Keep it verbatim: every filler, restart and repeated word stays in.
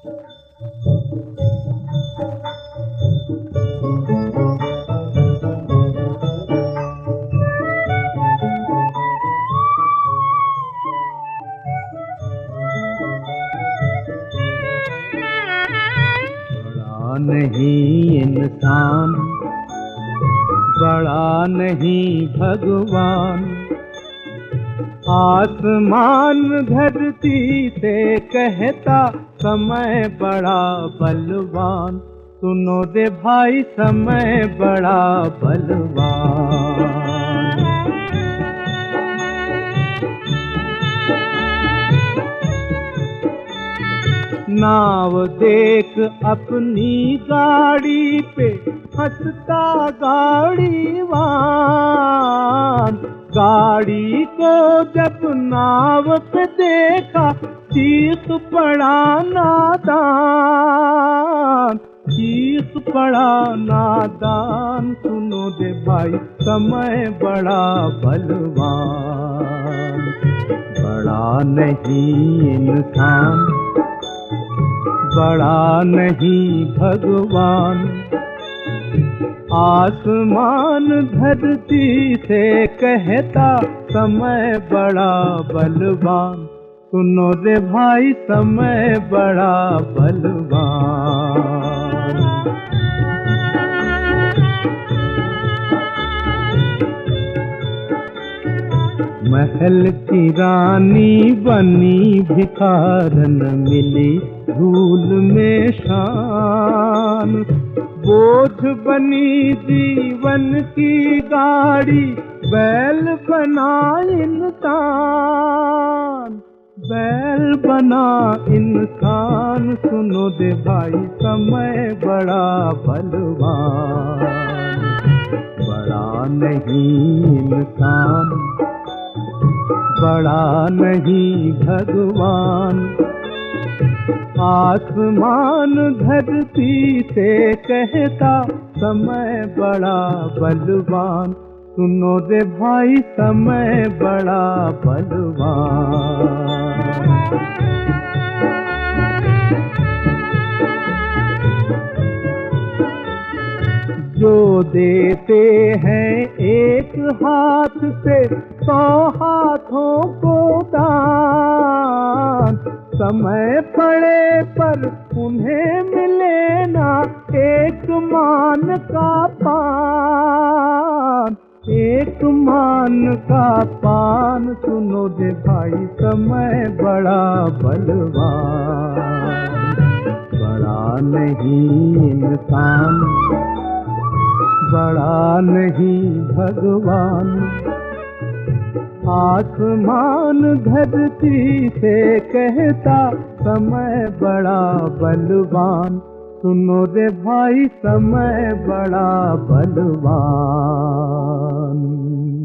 बड़ा नहीं इंसान, बड़ा नहीं भगवान, आसमान धरती से कहता समय बड़ा बलवान। सुनो रे भाई समय बड़ा बलवान। नाव देख अपनी गाड़ी पे हंसता गाड़ीवान, गाड़ी को जब नाव पे देखा चीख पड़ा नादान, चीख पड़ा नादान। सुनो दे भाई समय बड़ा बलवान, बड़ा नहीं इंसान, बड़ा नहीं भगवान, आसमान धरती से कहता समय बड़ा बलवान। सुनो रे भाई समय बड़ा बलवान। महल की रानी बनी भिखारन, मिली धूल में शान, बोझ बनी जीवन की गाड़ी, बैल बना इंसान, बैल बना इंसान। सुनो दे भाई समय बड़ा बलवान, बड़ा नहीं इंसान, बड़ा नहीं भगवान, आसमान धरती से कहता समय बड़ा बलवान। सुनो रे भाई समय बड़ा बलवान। जो देते हैं एक हाथ से सौ हाथों को दान, समय पड़े पर उन्हें मिले ना एक मान का पान, एक मान का पान। सुनो दे भाई समय बड़ा बलवान, बड़ा नहीं इंसान, बड़ा नहीं भगवान, आसमान धरती से कहता समय बड़ा बलवान। सुनो रे भाई समय बड़ा बलवान।